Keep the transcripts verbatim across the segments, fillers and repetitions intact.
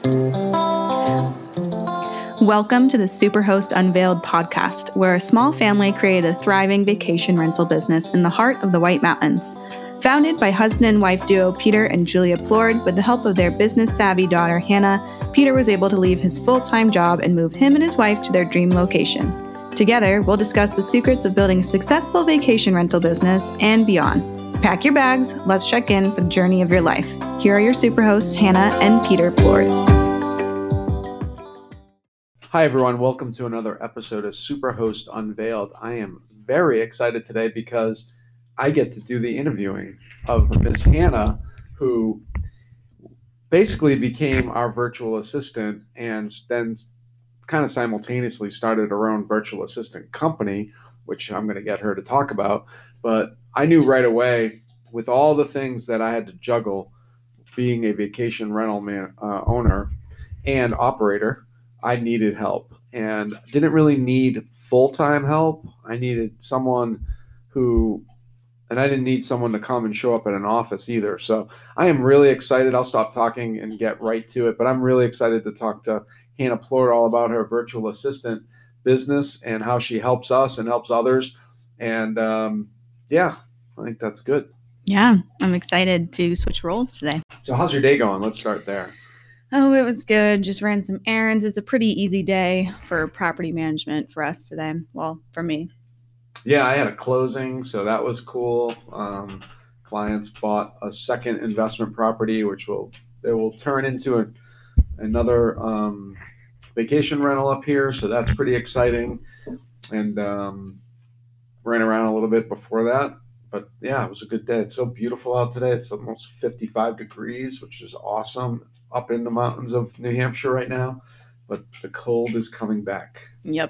Welcome to the Superhost Unveiled podcast, where a small family created a thriving vacation rental business in the heart of the White Mountains. Founded by husband and wife duo Peter and Julia Plord, with the help of their business-savvy daughter Hannah, Peter was able to leave his full-time job and move him and his wife to their dream location. Together, we'll discuss the secrets of building a successful vacation rental business and beyond. Pack your bags, let's check in for the journey of your life. Here are your superhosts, Hannah and Peter Plord. Hi, everyone. Welcome to another episode of Superhost Unveiled. I am very excited today because I get to do the interviewing of Miss Hannah, who basically became our virtual assistant and then kind of simultaneously started her own virtual assistant company, which I'm going to get her to talk about. But I knew right away, with all the things that I had to juggle, being a vacation rental man, uh, owner and operator, I needed help, and didn't really need full-time help. I needed someone who, and I didn't need someone to come and show up at an office either. So I am really excited. I'll stop talking and get right to it, but I'm really excited to talk to Hannah Plord all about her virtual assistant business and how she helps us and helps others. And um, yeah, I think that's good. Yeah, I'm excited to switch roles today. So how's your day going? Let's start there. Oh, it was good. Just ran some errands. It's a pretty easy day for property management for us today. Well, for me. Yeah, I had a closing, so that was cool. Um, clients bought a second investment property, which will they will turn into a, another um, vacation rental up here. So that's pretty exciting. And um, ran around a little bit before that. But yeah, it was a good day. It's so beautiful out today. It's almost fifty-five degrees, which is awesome. Up in the mountains of New Hampshire right now, but the cold is coming back. Yep.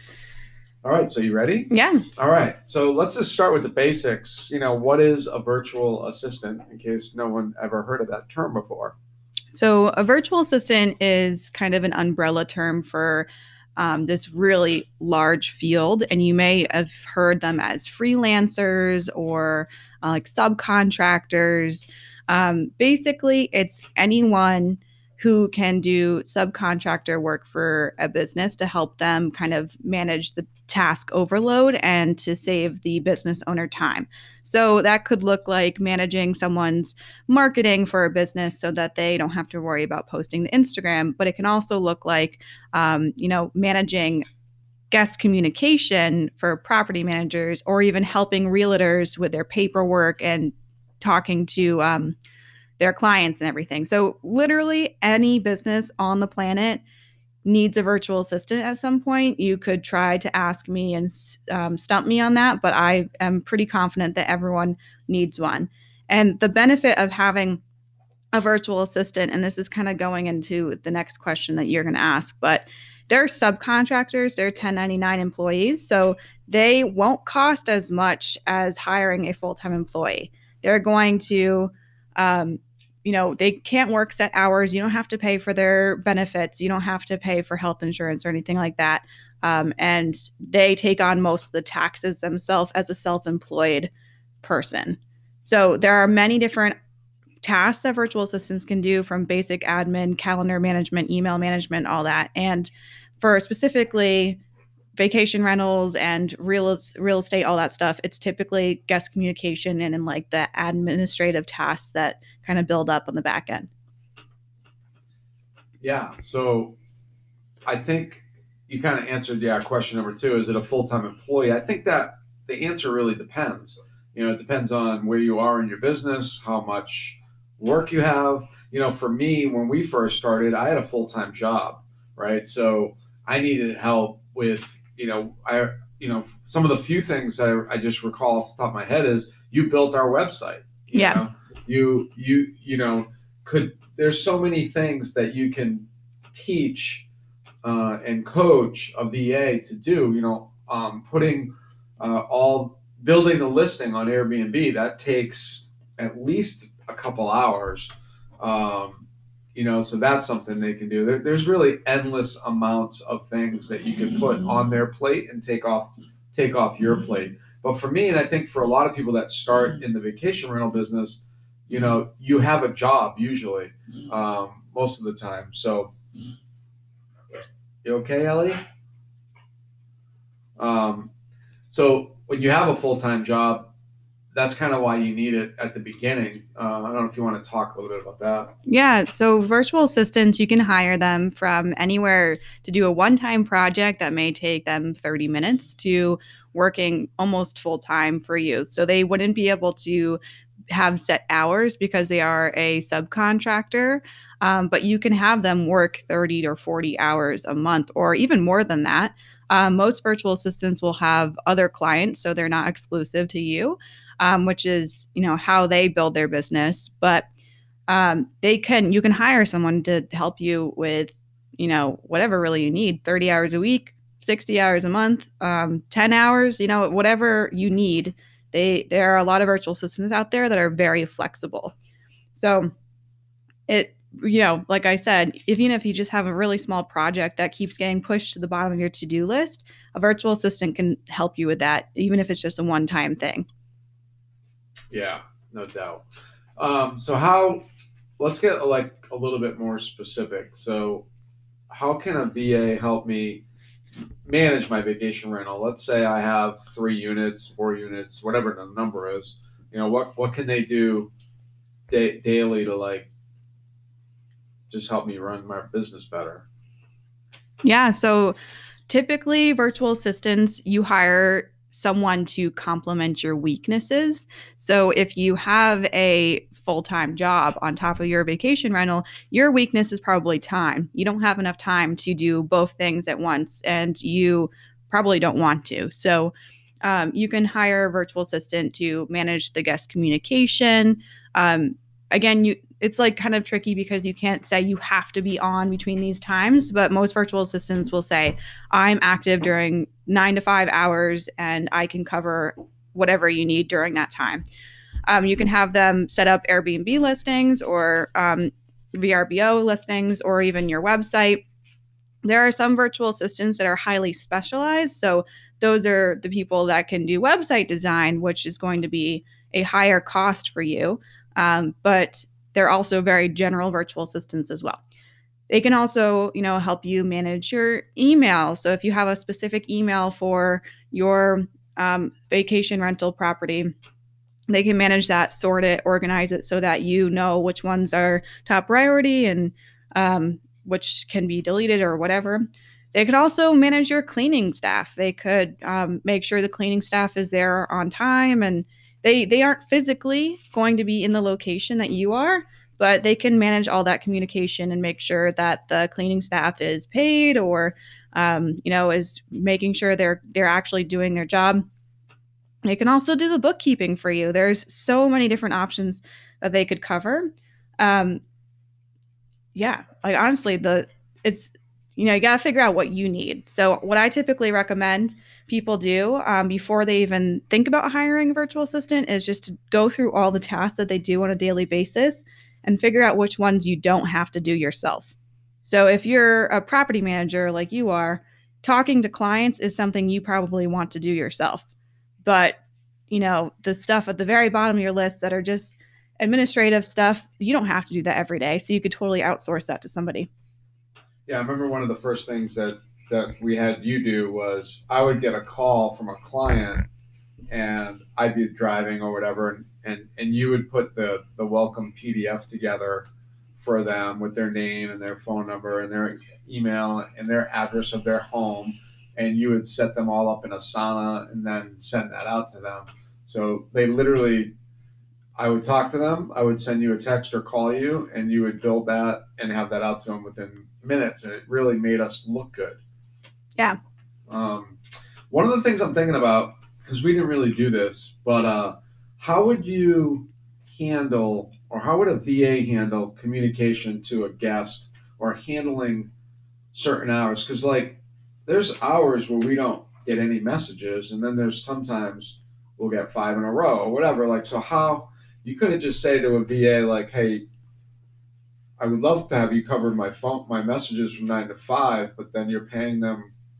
All right, so you ready? Yeah. All right, so let's just start with the basics. You know, what is a virtual assistant, in case no one ever heard of that term before? So a virtual assistant is kind of an umbrella term for um, this really large field, and you may have heard them as freelancers or uh, like subcontractors. Um, basically, it's anyone who can do subcontractor work for a business to help them kind of manage the task overload and to save the business owner time. So that could look like managing someone's marketing for a business so that they don't have to worry about posting to Instagram. But it can also look like, um, you know, managing guest communication for property managers, or even helping realtors with their paperwork and talking to um, their clients and everything. So literally any business on the planet needs a virtual assistant at some point. You could try to ask me and um, stump me on that, but I am pretty confident that everyone needs one. And the benefit of having a virtual assistant, and this is kind of going into the next question that you're going to ask, but they're subcontractors, they're ten ninety-nine employees, so they won't cost as much as hiring a full-time employee. They're going to, um, you know, they can't work set hours. You don't have to pay for their benefits. You don't have to pay for health insurance or anything like that. Um, and they take on most of the taxes themselves as a self-employed person. So there are many different tasks that virtual assistants can do, from basic admin, calendar management, email management, all that. And for specifically vacation rentals and real real estate, all that stuff, it's typically guest communication and in like the administrative tasks that kind of build up on the back end. Yeah, so I think you kind of answered, yeah, question number two, is it a full-time employee? I think that the answer really depends. You know, it depends on where you are in your business, how much work you have. You know, for me, when we first started, I had a full-time job, right? So I needed help with, you know, I, you know, some of the few things that I, I just recall off the top of my head is you built our website. You Yeah. know? You, you, you know, could, there's so many things that you can teach uh, and coach a V A to do, you know, um, putting uh, all, building the listing on Airbnb, that takes at least a couple hours. Um, You know, so that's something they can do. There, there's really endless amounts of things that you can put on their plate and take off, take off your plate. But for me, and I think for a lot of people that start in the vacation rental business, you know, you have a job usually, um, most of the time. So, you okay, Ellie? Um, so when you have a full time job, that's kind of why you need it at the beginning. Uh, I don't know if you want to talk a little bit about that. Yeah, so virtual assistants, you can hire them from anywhere to do a one time project that may take them thirty minutes to working almost full time for you. So they wouldn't be able to have set hours because they are a subcontractor, um, but you can have them work thirty or forty hours a month or even more than that. Um, most virtual assistants will have other clients, so they're not exclusive to you, um, which is, you know, how they build their business. But um, they can you can hire someone to help you with, you know, whatever really you need, thirty hours a week, sixty hours a month, um, ten hours, you know, whatever you need. They there are a lot of virtual assistants out there that are very flexible. So it you know, like I said, even if you just have a really small project that keeps getting pushed to the bottom of your to-do list, a virtual assistant can help you with that, even if it's just a one-time thing. Yeah, no doubt. Um, so how? Let's get like a little bit more specific. So, how can a V A help me manage my vacation rental? Let's say I have three units, four units, whatever the number is. You know, what what can they do da- daily to like just help me run my business better? Yeah, so typically virtual assistants, you hire someone to complement your weaknesses. So if you have a full-time job on top of your vacation rental, your weakness is probably time. You don't have enough time to do both things at once, and you probably don't want to. So um, you can hire a virtual assistant to manage the guest communication. Um, again, you it's like kind of tricky because you can't say you have to be on between these times, but most virtual assistants will say, I'm active during nine to five hours and I can cover whatever you need during that time. Um, you can have them set up Airbnb listings or um, V R B O listings or even your website. There are some virtual assistants that are highly specialized. So those are the people that can do website design, which is going to be a higher cost for you. Um, but they're also very general virtual assistants as well. They can also, you know, help you manage your email. So if you have a specific email for your um, vacation rental property, they can manage that, sort it, organize it so that you know which ones are top priority and um, which can be deleted or whatever. They could also manage your cleaning staff. They could um, make sure the cleaning staff is there on time, and they they aren't physically going to be in the location that you are, but they can manage all that communication and make sure that the cleaning staff is paid or um, you know, is making sure they're they're actually doing their job. They can also do the bookkeeping for you. There's so many different options that they could cover. Um, yeah, like honestly, the it's you know you got to figure out what you need. So what I typically recommend people do um, before they even think about hiring a virtual assistant is just to go through all the tasks that they do on a daily basis and figure out which ones you don't have to do yourself. So if you're a property manager like you are, talking to clients is something you probably want to do yourself. But, you know, the stuff at the very bottom of your list that are just administrative stuff, you don't have to do that every day. So you could totally outsource that to somebody. Yeah, I remember one of the first things that that we had you do was I would get a call from a client and I'd be driving or whatever, and, and, and you would put the, the welcome P D F together for them with their name and their phone number and their email and their address of their home, and you would set them all up in Asana and then send that out to them. So they literally, I would talk to them, I would send you a text or call you, and you would build that and have that out to them within minutes, and it really made us look good. Yeah. Um, one of the things I'm thinking about, because we didn't really do this, but uh, how would you handle, or how would a V A handle communication to a guest or handling certain hours? Because, like, there's hours where we don't get any messages, and then there's sometimes we'll get five in a row or whatever. Like, so how you couldn't just say to a V A, like, hey, I would love to have you cover my phone, my messages from nine to five, but then you're paying them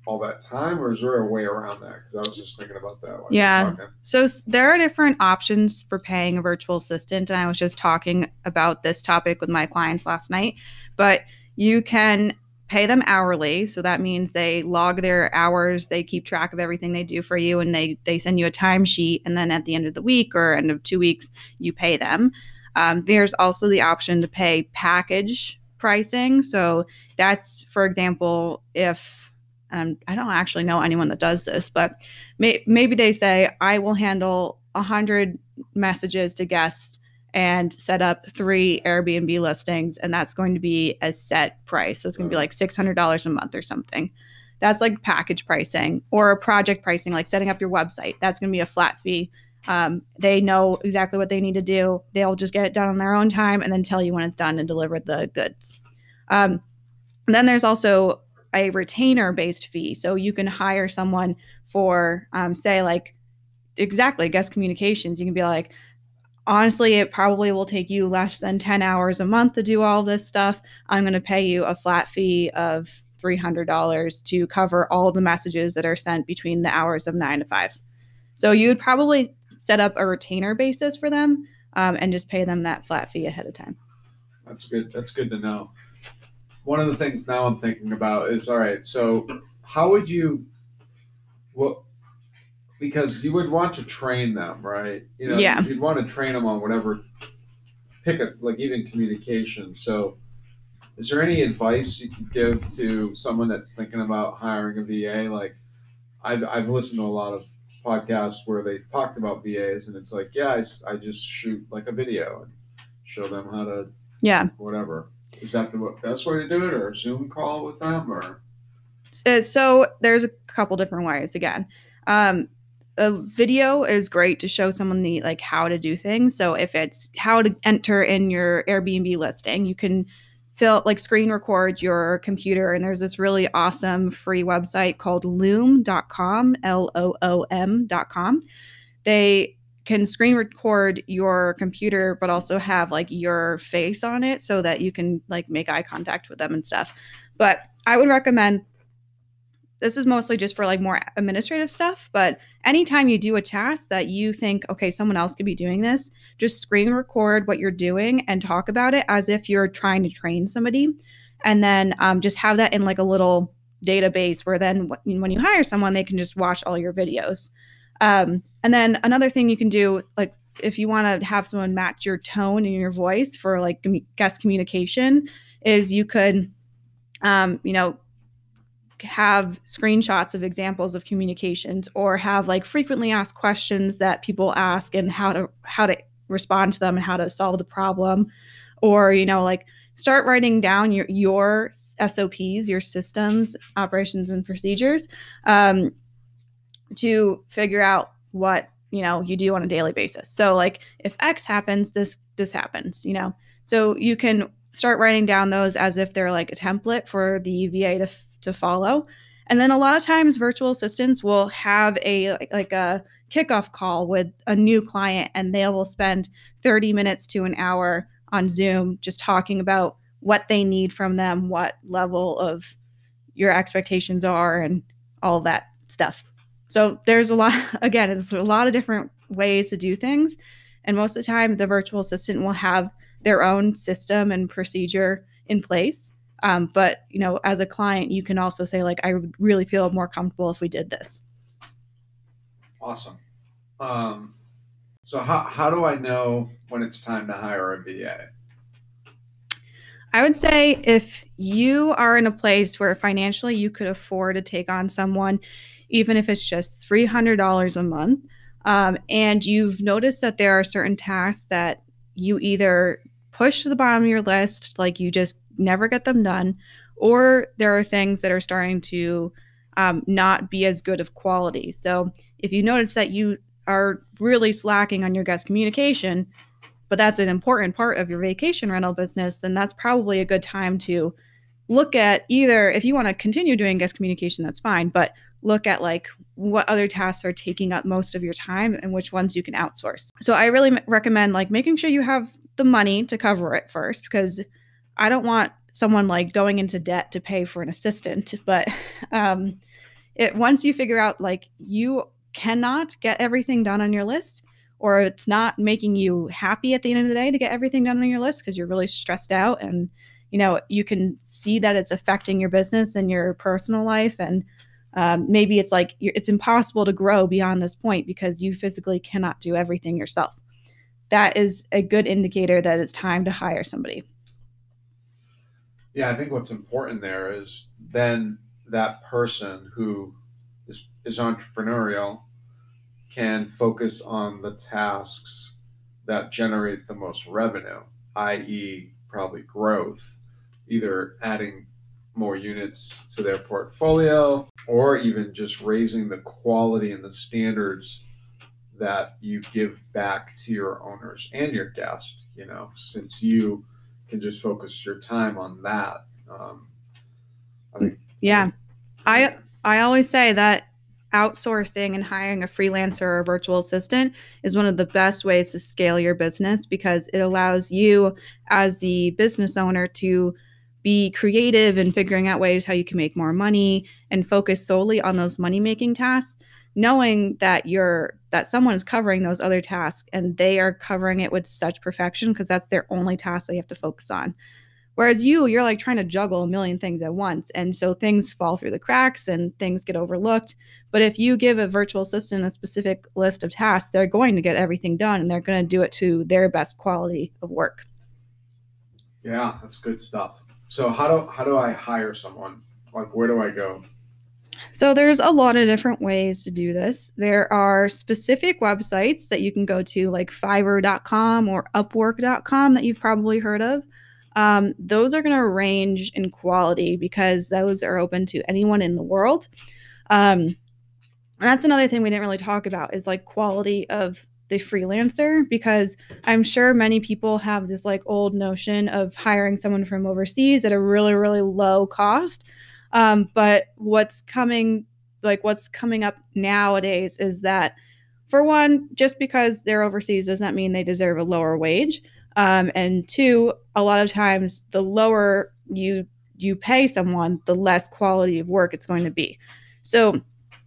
all that time, or is there a way around that? Because I was just thinking about that while Yeah. you were talking. So s- there are different options for paying a virtual assistant. And I was just talking about this topic with my clients last night. But you can pay them hourly. So that means they log their hours, they keep track of everything they do for you, and they, they send you a timesheet. And then at the end of the week or end of two weeks, you pay them. Um, there's also the option to pay package pricing. So that's, for example, if um, I don't actually know anyone that does this, but may, maybe they say, I will handle one hundred messages to guests and set up three Airbnb listings, and that's going to be a set price. So it's going to be like six hundred dollars a month or something. That's like package pricing, or a project pricing, like setting up your website. That's going to be a flat fee. Um, they know exactly what they need to do. They'll just get it done on their own time and then tell you when it's done and deliver the goods. Um, and then there's also a retainer based fee. So you can hire someone for, um, say, like exactly guest communications. You can be like, honestly, it probably will take you less than ten hours a month to do all this stuff. I'm going to pay you a flat fee of three hundred dollars to cover all of the messages that are sent between the hours of nine to five. So you would probably set up a retainer basis for them, um, and just pay them that flat fee ahead of time. That's good. That's good to know. One of the things now I'm thinking about is, all right, so how would you, well, because you would want to train them, right? You know, Yeah. you'd want to train them on whatever, pick a, like even communication. So is there any advice you could give to someone that's thinking about hiring a V A? Like I've, I've listened to a lot of podcasts where they talked about V As, and it's like, yeah, I, s- I just shoot like a video and show them how to, Yeah. whatever. Is that the best way to do it, or a Zoom call with them, or? Uh, So there's a couple different ways. Again, um, a video is great to show someone the like how to do things. So if it's how to enter in your Airbnb listing, you can fill like screen record your computer, and there's this really awesome free website called loom dot com, L O O M dot com. They can screen record your computer but also have like your face on it so that you can like make eye contact with them and stuff. But I would recommend, this is mostly just for like more administrative stuff, but anytime you do a task that you think, okay, someone else could be doing this, just screen record what you're doing and talk about it as if you're trying to train somebody. And then um, just have that in like a little database where then when you hire someone, they can just watch all your videos. Um, and then another thing you can do, like if you want to have someone match your tone and your voice for like guest communication, is you could, um, you know, have screenshots of examples of communications, or have like frequently asked questions that people ask and how to how to respond to them and how to solve the problem. Or you know, like start writing down your your S O Ps, your systems, operations and procedures, um, to figure out what you know you do on a daily basis. So like if X happens, this this happens, you know. So you can start writing down those as if they're like a template for the V A to to follow. And then a lot of times virtual assistants will have a like, like a kickoff call with a new client, and they will spend thirty minutes to an hour on Zoom just talking about what they need from them, what level of your expectations are, and all that stuff. So there's a lot, again, it's a lot of different ways to do things. And most of the time, the virtual assistant will have their own system and procedure in place. Um, but, you know, as a client, you can also say, like, I would really feel more comfortable if we did this. Awesome. Um, so how, how do I know when it's time to hire a V A? I would say if you are in a place where financially you could afford to take on someone, even if it's just three hundred dollars a month, um, and you've noticed that there are certain tasks that you either push to the bottom of your list, like you just never get them done, or there are things that are starting to um, not be as good of quality. So if you notice that you are really slacking on your guest communication, but that's an important part of your vacation rental business, then that's probably a good time to look at either, if you want to continue doing guest communication, that's fine, but look at like what other tasks are taking up most of your time and which ones you can outsource. So I really m- recommend like making sure you have the money to cover it first, because I don't want someone like going into debt to pay for an assistant, but um, it once you figure out like you cannot get everything done on your list, or it's not making you happy at the end of the day to get everything done on your list because you're really stressed out, and you know you can see that it's affecting your business and your personal life, and um, maybe it's like you're, it's impossible to grow beyond this point because you physically cannot do everything yourself. That is a good indicator that it's time to hire somebody. Yeah, I think what's important there is then that person who is, is entrepreneurial can focus on the tasks that generate the most revenue, that is probably growth, either adding more units to their portfolio or even just raising the quality and the standards that you give back to your owners and your guests, you know, since you can just focus your time on that. Um, I think, yeah. I, think, I, I always say that outsourcing and hiring a freelancer or a virtual assistant is one of the best ways to scale your business because it allows you as the business owner to be creative in figuring out ways how you can make more money and focus solely on those money-making tasks, knowing that you're that someone is covering those other tasks and they are covering it with such perfection because that's their only task they have to focus on. Whereas you, you're like trying to juggle a million things at once. And so things fall through the cracks and things get overlooked. But if you give a virtual assistant a specific list of tasks, they're going to get everything done and they're going to do it to their best quality of work. Yeah, that's good stuff. So how do how do I hire someone? Like, where do I go? So there's a lot of different ways to do this. There are specific websites that you can go to, like Fiverr dot com or Upwork dot com that you've probably heard of. Um, those are going to range in quality because those are open to anyone in the world. Um, and that's another thing we didn't really talk about is like quality of the freelancer, because I'm sure many people have this like old notion of hiring someone from overseas at a really, really low cost. Um, but what's coming, like what's coming up nowadays is that, for one, just because they're overseas does not mean they deserve a lower wage. Um, and two, a lot of times the lower you you pay someone, the less quality of work it's going to be. So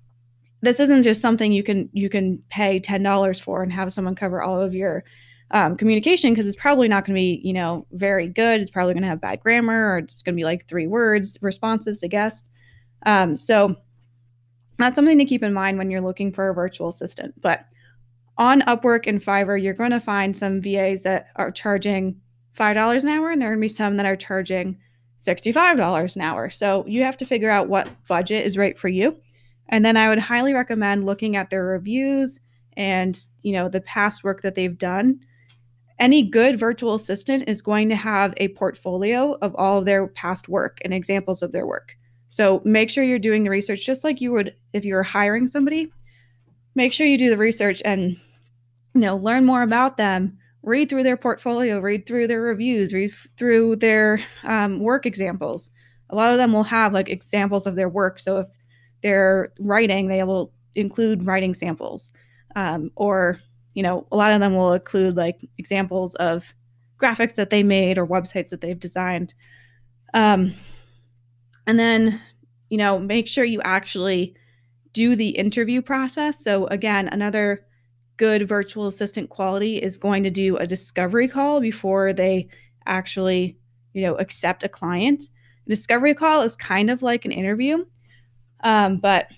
this isn't just something you can you can pay ten dollars for and have someone cover all of your um, communication, because it's probably not going to be, you know, very good. It's probably going to have bad grammar, or it's going to be like three words responses to guests. Um, so that's something to keep in mind when you're looking for a virtual assistant. But on Upwork and Fiverr, you're going to find some V As that are charging five dollars an hour, and there are going to be some that are charging sixty-five dollars an hour. So you have to figure out what budget is right for you. And then I would highly recommend looking at their reviews and, you know, the past work that they've done. Any good virtual assistant is going to have a portfolio of all of their past work and examples of their work. So make sure you're doing the research just like you would if you were hiring somebody. Make sure you do the research and, you know, learn more about them. Read through their portfolio, read through their reviews, read through their um, work examples. A lot of them will have like examples of their work. So if they're writing, they will include writing samples. Um, or, you know, a lot of them will include like examples of graphics that they made or websites that they've designed. Um, and then, you know, make sure you actually do the interview process. So again, another good virtual assistant quality is going to do a discovery call before they actually, you know, accept a client. A discovery call is kind of like an interview, um, but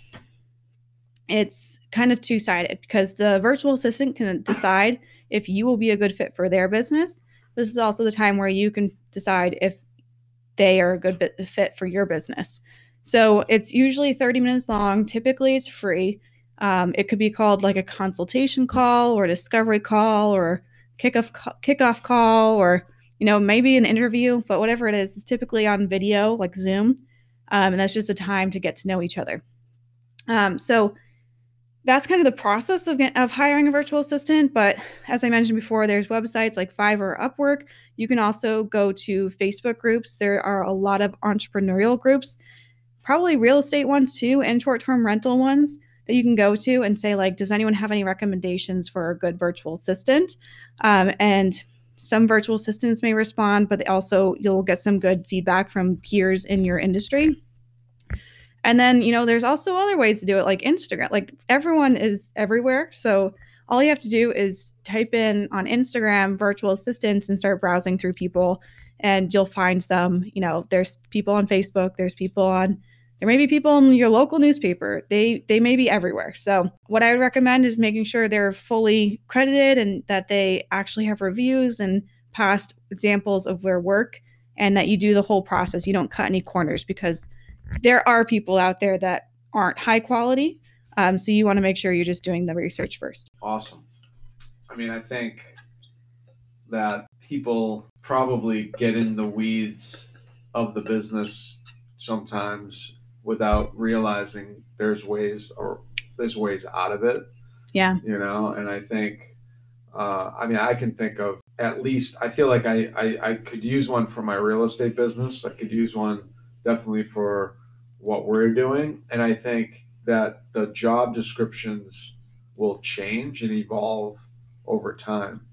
it's kind of two-sided because the virtual assistant can decide if you will be a good fit for their business. This is also the time where you can decide if they are a good fit for your business. So it's usually thirty minutes long. Typically it's free. Um, it could be called like a consultation call or a discovery call or kickoff kickoff call, or, you know, maybe an interview, but whatever it is, it's typically on video like Zoom. Um, and that's just a time to get to know each other. Um, so that's kind of the process of, of hiring a virtual assistant. But as I mentioned before, there's websites like Fiverr or Upwork. You can also go to Facebook groups. There are a lot of entrepreneurial groups, probably real estate ones too, and short-term rental ones that you can go to and say, like, does anyone have any recommendations for a good virtual assistant? Um, and some virtual assistants may respond, but also you'll get some good feedback from peers in your industry. And then, you know, there's also other ways to do it, like Instagram. Like everyone is everywhere. So all you have to do is type in on Instagram virtual assistants and start browsing through people, and you'll find some. You know, there's people on Facebook, there's people on, there may be people in your local newspaper. They they may be everywhere. So what I would recommend is making sure they're fully credited and that they actually have reviews and past examples of their work, and that you do the whole process. You don't cut any corners, because there are people out there that aren't high quality. Um, so you want to make sure you're just doing the research first. Awesome. I mean, I think that people probably get in the weeds of the business sometimes without realizing there's ways or there's ways out of it. Yeah. You know, and I think, uh, I mean, I can think of at least, I feel like I, I, I could use one for my real estate business. I could use one definitely for what we're doing. And I think that the job descriptions will change and evolve over time.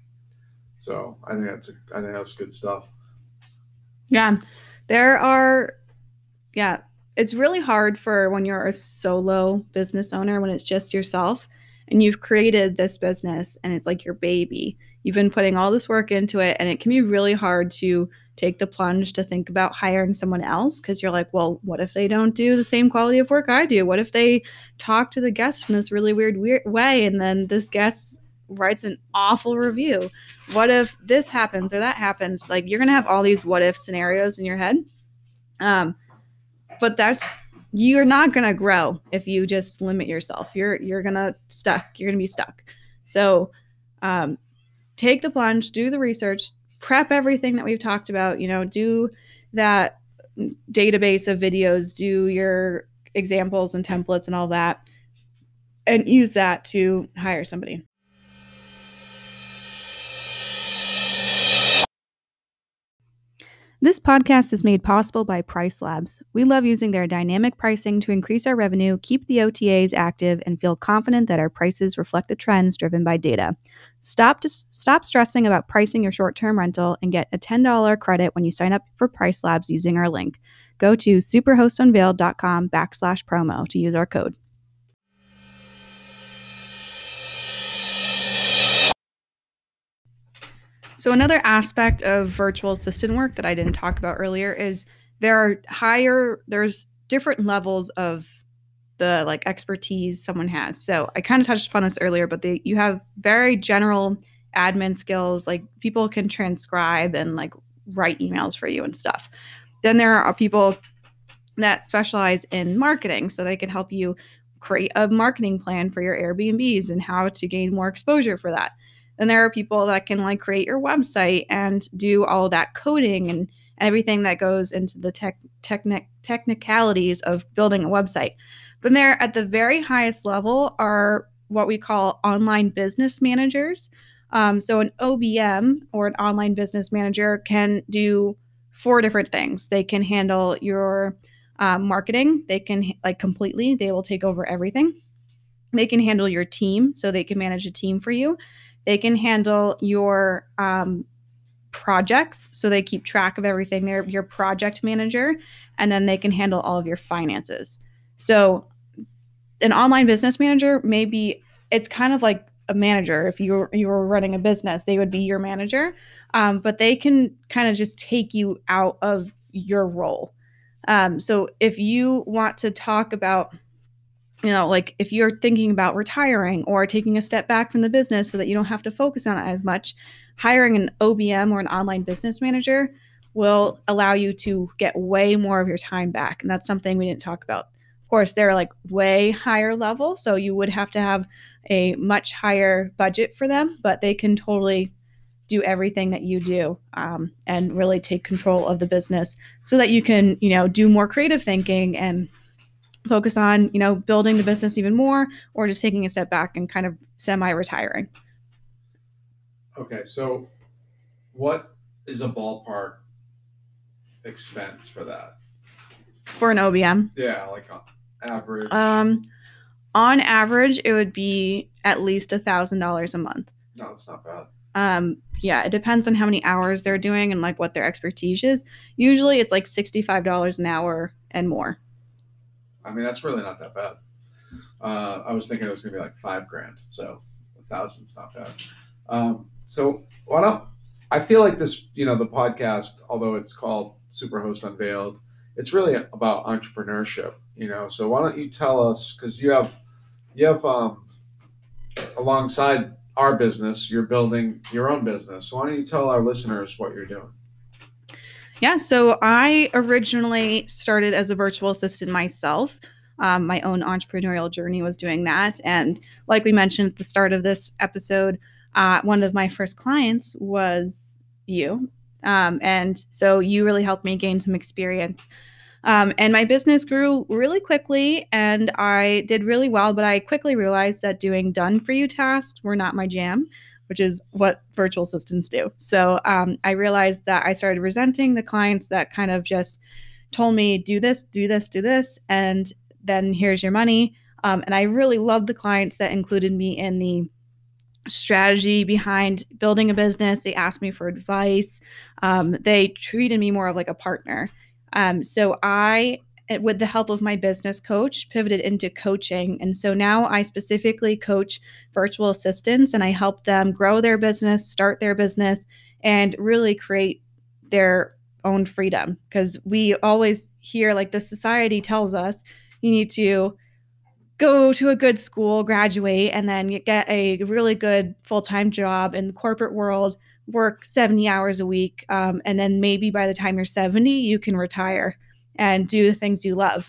So I think that's, a, I think that's good stuff. Yeah. There are, yeah, it's really hard for when you're a solo business owner, when it's just yourself and you've created this business and it's like your baby. You've been putting all this work into it, and it can be really hard to take the plunge to think about hiring someone else, because you're like, well, what if they don't do the same quality of work I do? What if they talk to the guest in this really weird, weird way, and then this guest writes an awful review? What if this happens or that happens? Like, you're going to have all these what if scenarios in your head. Um, but that's, you're not going to grow if you just limit yourself. You're, you're going to stuck. You're going to be stuck. So, um, take the plunge, do the research, prep everything that we've talked about, you know, do that database of videos, do your examples and templates and all that, and use that to hire somebody. This podcast is made possible by Price Labs. We love using their dynamic pricing to increase our revenue, keep the O T As active, and feel confident that our prices reflect the trends driven by data. Stop to, stop stressing about pricing your short-term rental and get a ten dollars credit when you sign up for Price Labs using our link. Go to superhostunveiled.com backslash promo to use our code. So another aspect of virtual assistant work that I didn't talk about earlier is there are higher, there's different levels of the like expertise someone has. So I kind of touched upon this earlier, but they, you have very general admin skills, like people can transcribe and like write emails for you and stuff. Then there are people that specialize in marketing, so they can help you create a marketing plan for your Airbnbs and how to gain more exposure for that. Then there are people that can like create your website and do all that coding and, and everything that goes into the tech, technic, technicalities of building a website. Then there at the very highest level are what we call online business managers. Um, so an O B M, or an online business manager, can do four different things. They can handle your um, marketing. They can like completely, they will take over everything. They can handle your team, so they can manage a team for you. They can handle your um, projects, so they keep track of everything. They're your project manager, and then they can handle all of your finances. So an online business manager, maybe it's kind of like a manager. If you you were running a business, they would be your manager, um, but they can kind of just take you out of your role. Um, so if you want to talk about, you know, like if you're thinking about retiring or taking a step back from the business so that you don't have to focus on it as much, hiring an O B M or an online business manager will allow you to get way more of your time back. And that's something we didn't talk about. Of course, they're like way higher level, so you would have to have a much higher budget for them, but they can totally do everything that you do, um, and really take control of the business so that you can, you know, do more creative thinking and focus on, you know, building the business even more, or just taking a step back and kind of semi-retiring. Okay, so what is a ballpark expense for that? For an O B M? Yeah, like on average. Um, on average, it would be at least a thousand dollars a month. No, it's not bad. Um, yeah, it depends on how many hours they're doing and like what their expertise is. Usually, it's like sixty-five dollars an hour and more. I mean, that's really not that bad. Uh, I was thinking it was going to be like five grand. So a thousand's not bad. Um, so why don't I feel like this, you know, the podcast, although it's called Superhost Unveiled, it's really about entrepreneurship, you know. So why don't you tell us, because you have you have um, alongside our business, you're building your own business. So why don't you tell our listeners what you're doing? Yeah, so I originally started as a virtual assistant myself. Um, my own entrepreneurial journey was doing that. And like we mentioned at the start of this episode, uh, one of my first clients was you. Um, and so you really helped me gain some experience. Um, and my business grew really quickly and I did really well, but I quickly realized that doing done for you tasks were not my jam, which is what virtual assistants do. So um, I realized that I started resenting the clients that kind of just told me, do this, do this, do this, and then here's your money. Um, and I really loved the clients that included me in the strategy behind building a business. They asked me for advice. Um, they treated me more like a partner. Um, so I, with the help of my business coach, pivoted into coaching. And so now I specifically coach virtual assistants and I help them grow their business, start their business, and really create their own freedom. Because we always hear, like, the society tells us you need to go to a good school, graduate, and then get a really good full-time job in the corporate world, work seventy hours a week, um, and then maybe by the time you're seventy, you can retire and do the things you love.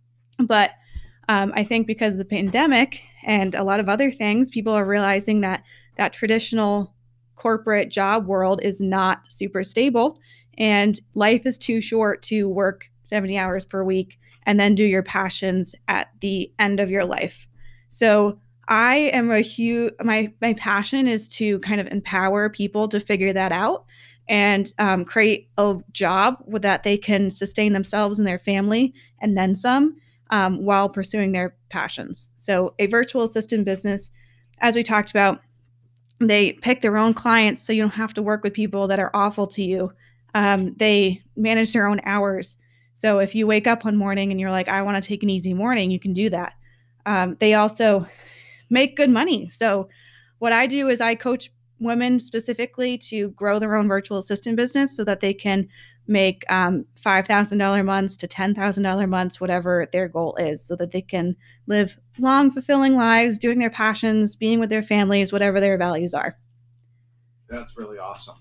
But um, I think because of the pandemic and a lot of other things, people are realizing that that traditional corporate job world is not super stable, and life is too short to work seventy hours per week and then do your passions at the end of your life. So I am a huge, my, my passion is to kind of empower people to figure that out and um, create a job that they can sustain themselves and their family and then some um, while pursuing their passions. So a virtual assistant business, as we talked about, they pick their own clients so you don't have to work with people that are awful to you. Um, they manage their own hours. So if you wake up one morning and you're like, I want to take an easy morning, you can do that. Um, they also make good money. So what I do is I coach women specifically to grow their own virtual assistant business so that they can make um, five thousand dollars months to ten thousand dollars months, whatever their goal is, so that they can live long, fulfilling lives, doing their passions, being with their families, whatever their values are. That's really awesome.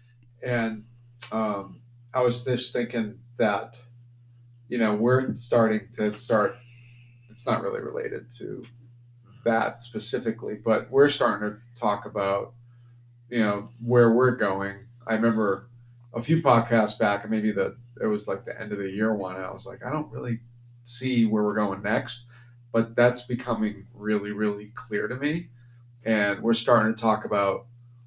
And um, I was just thinking that, you know, we're starting to start, it's not really related to that specifically, but we're starting to talk about, you know, where we're going. I remember a few podcasts back, and maybe the it was like the end of the year one, and I was like, I don't really see where we're going next, but that's becoming really, really clear to me. And we're starting to talk about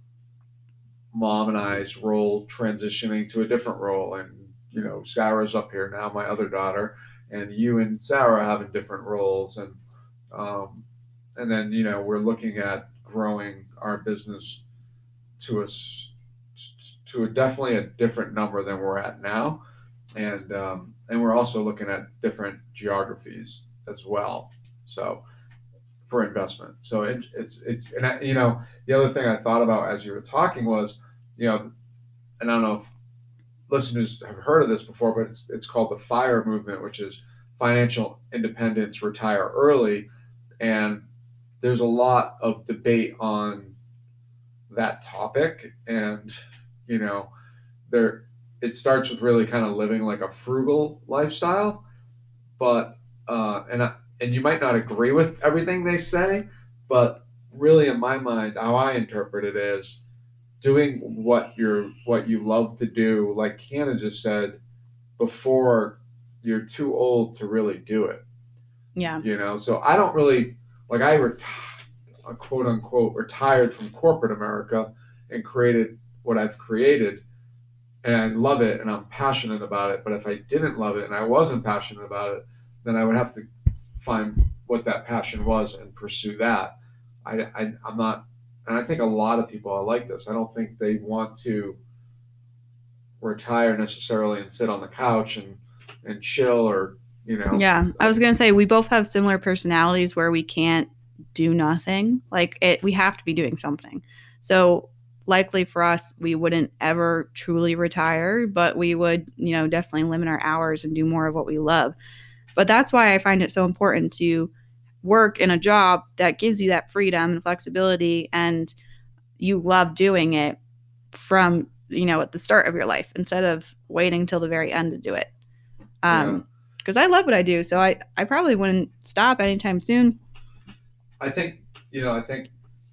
mom and I's role transitioning to a different role. And, you know, Sarah's up here now, my other daughter, and you and Sarah having different roles. And, um, and then, you know, we're looking at growing our business to a, to a definitely a different number than we're at now. And, um, and we're also looking at different geographies as well. So, for investment. So it, it's, it's, and I, you know, the other thing I thought about as you were talking was, you know, and I don't know if listeners have heard of this before, but it's, it's called the FIRE movement, which is financial independence, retire early. And there's a lot of debate on that topic. And, you know, there, it starts with really kind of living like a frugal lifestyle, but, uh, and I, and you might not agree with everything they say, but really in my mind, how I interpret it is doing what you're what you love to do, like Hannah just said, before you're too old to really do it. Yeah. You know, so I don't really like I reti- quote unquote retired from corporate America and created what I've created, and I love it and I'm passionate about it. But if I didn't love it and I wasn't passionate about it, then I would have to find what that passion was and pursue that. I, I I'm not, and I think a lot of people are like this. I don't think they want to retire necessarily and sit on the couch and and chill or you know? Yeah. I was going to say, we both have similar personalities where we can't do nothing. Like it, we have to be doing something. So likely for us, we wouldn't ever truly retire, but we would, you know, definitely limit our hours and do more of what we love. But that's why I find it so important to work in a job that gives you that freedom and flexibility, and you love doing it from, you know, at the start of your life instead of waiting till the very end to do it. Um, because I love what I do, so I, I probably wouldn't stop anytime soon. I think, you know, I think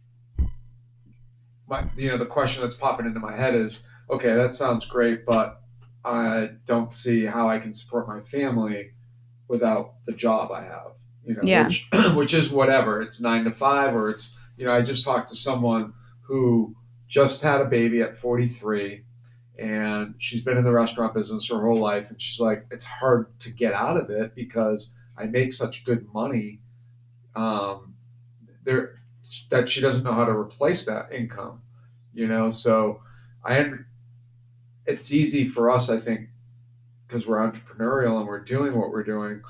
my, you know, the question that's popping into my head is, okay, that sounds great, but I don't see how I can support my family without the job I have, you know, Yeah. which, which is whatever. It's nine to five, or it's, you know, I just talked to someone who just had a baby at forty-three, and she's been in the restaurant business her whole life. And she's like, it's hard to get out of it because I make such good money. Um, there, that she doesn't know how to replace that income, you know? So I, it's easy for us, I think, because we're entrepreneurial and we're doing what we're doing,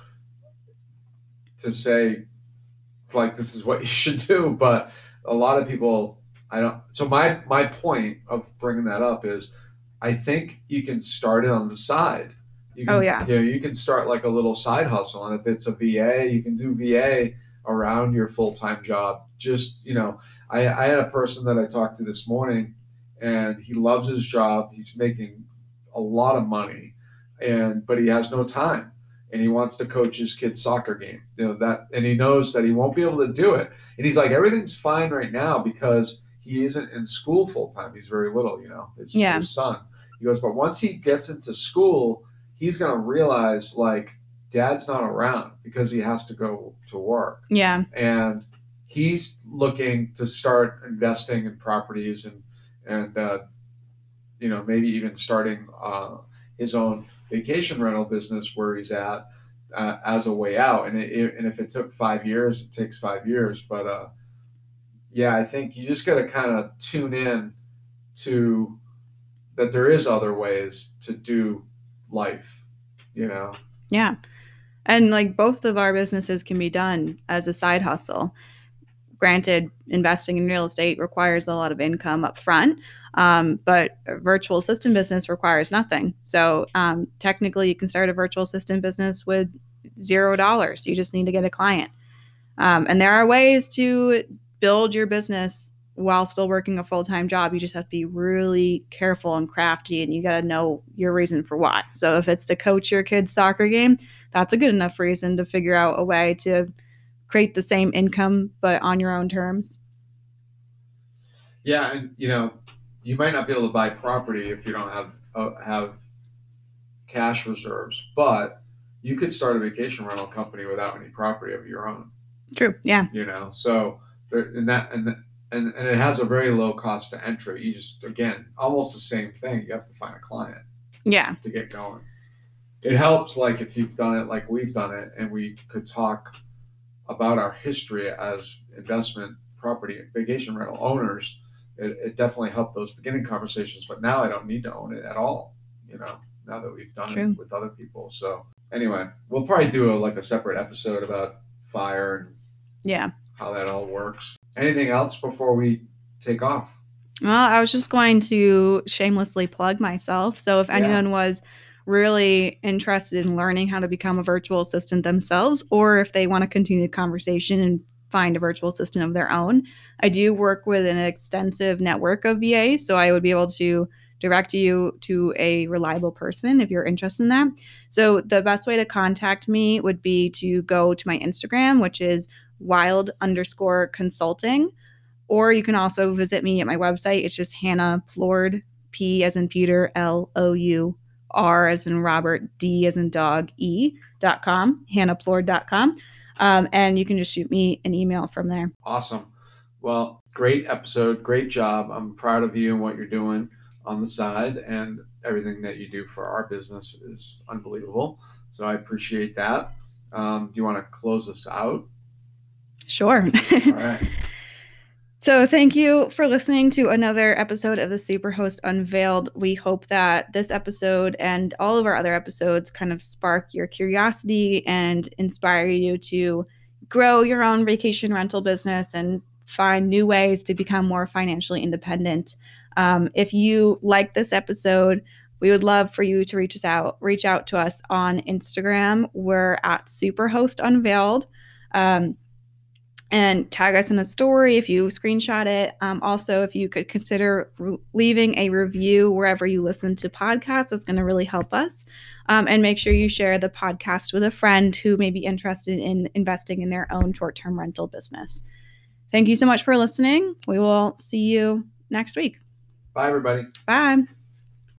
to say, like, this is what you should do. But a lot of people, I don't. So my my point of bringing that up is, I think you can start it on the side. You can, Oh, yeah. You know, you can start like a little side hustle, and if it's a V A, you can do V A around your full time job. Just, you know, I, I had a person that I talked to this morning, and he loves his job. He's making a lot of money, and but he has no time, and he wants to coach his kid's soccer game. You know that, and he knows that he won't be able to do it. And he's like, everything's fine right now because he isn't in school full time. He's very little, you know, his, Yeah. his son. He goes, but once he gets into school, he's going to realize, like, dad's not around because he has to go to work. Yeah. And he's looking to start investing in properties, and, and, uh, you know, maybe even starting uh, his own vacation rental business where he's at, uh, as a way out. And, it, and if it took five years, it takes five years. But, uh, yeah, I think you just got to kind of tune in to that there is other ways to do life, you know? Yeah. And like both of our businesses can be done as a side hustle. Granted, investing in real estate requires a lot of income up front, um, but a virtual assistant business requires nothing. So um, technically, you can start a virtual assistant business with zero dollars. You just need to get a client. Um, and there are ways to build your business while still working a full-time job. You just have to be really careful and crafty, and you got to know your reason for why. So if it's to coach your kid's soccer game, that's a good enough reason to figure out a way to create the same income, but on your own terms. Yeah. And, you know, you might not be able to buy property if you don't have, uh, have cash reserves, but you could start a vacation rental company without any property of your own. True. Yeah. You know, so there, and that, and, and, and it has a very low cost to entry. You just, again, almost the same thing. You have to find a client. Yeah. To get going. It helps, like, if you've done it like we've done it, and we could talk about our history as investment property vacation rental owners. It, it definitely helped those beginning conversations, but now I don't need to own it at all, you know, now that we've done True. it with other people. So anyway, we'll probably do a, like a separate episode about FIRE and Yeah. how that all works. Anything else before we take off? Well, I was just going to shamelessly plug myself. So if Yeah. anyone was really interested in learning how to become a virtual assistant themselves, or if they want to continue the conversation and find a virtual assistant of their own, I do work with an extensive network of V As. So I would be able to direct you to a reliable person if you're interested in that. So the best way to contact me would be to go to my Instagram, which is wild underscore consulting. Or you can also visit me at my website. It's just Hannah Plourd, P as in Peter, L O U R as in Robert, D as in dog, E dot com, hannah plourd dot com. Um, and you can just shoot me an email from there. Awesome. Well, great episode. Great job. I'm proud of you and what you're doing on the side, and everything that you do for our business is unbelievable. So I appreciate that. Um, do you want to close us out? Sure. All right. So thank you for listening to another episode of the Superhost Unveiled. We hope that this episode and all of our other episodes kind of spark your curiosity and inspire you to grow your own vacation rental business and find new ways to become more financially independent. Um, if you like this episode, we would love for you to reach us out, reach out to us on Instagram. We're at Superhost Unveiled. Um, and tag us in a story if you screenshot it. Um, also, if you could consider re- leaving a review wherever you listen to podcasts, that's going to really help us. Um, and make sure you share the podcast with a friend who may be interested in investing in their own short-term rental business. Thank you so much for listening. We will see you next week. Bye, everybody. Bye.